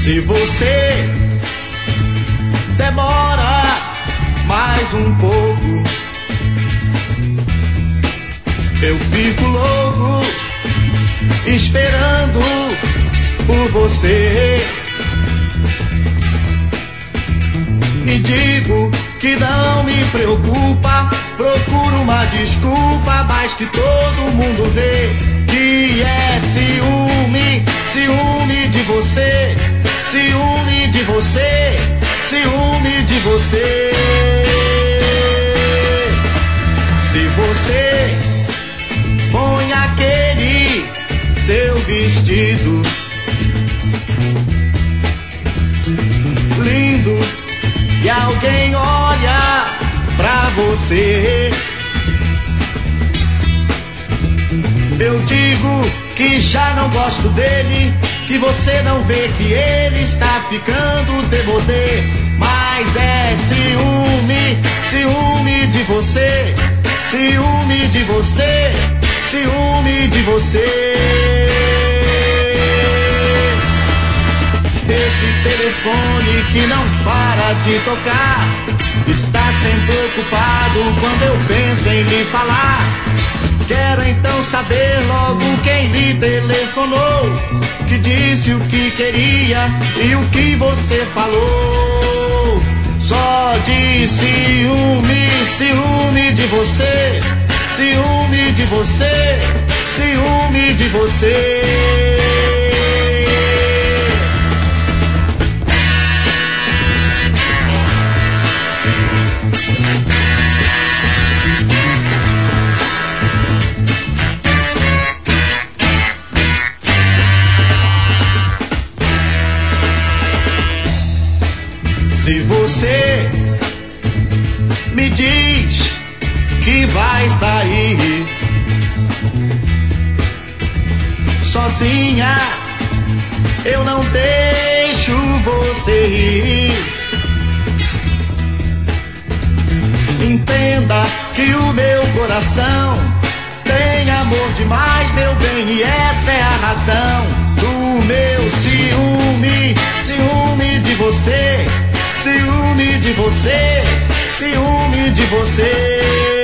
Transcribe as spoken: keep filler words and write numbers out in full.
Se você demora mais um pouco, eu fico louco esperando por você. E digo que não me preocupa, procuro uma desculpa, mas que todo mundo vê que é ciúme, ciúme de você, ciúme de você, ciúme de você. Se você põe aquele seu vestido lindo e alguém olha pra você, eu digo que já não gosto dele, que você não vê que ele está ficando demodê. Mas é ciúme, ciúme de você, ciúme de você, ciúme de você. Esse telefone que não para de tocar está sempre ocupado quando eu penso em lhe falar. Quero então saber logo quem lhe telefonou, que disse o que queria e o que você falou. Só de ciúme, ciúme de você, ciúme de você, ciúme de você. Se você me diz que vai sair sozinha, eu não deixo você ir. Entenda que o meu coração tem amor demais, meu bem, e essa é a razão do meu ciúme, ciúme de você, ciúme de você, ciúme de você.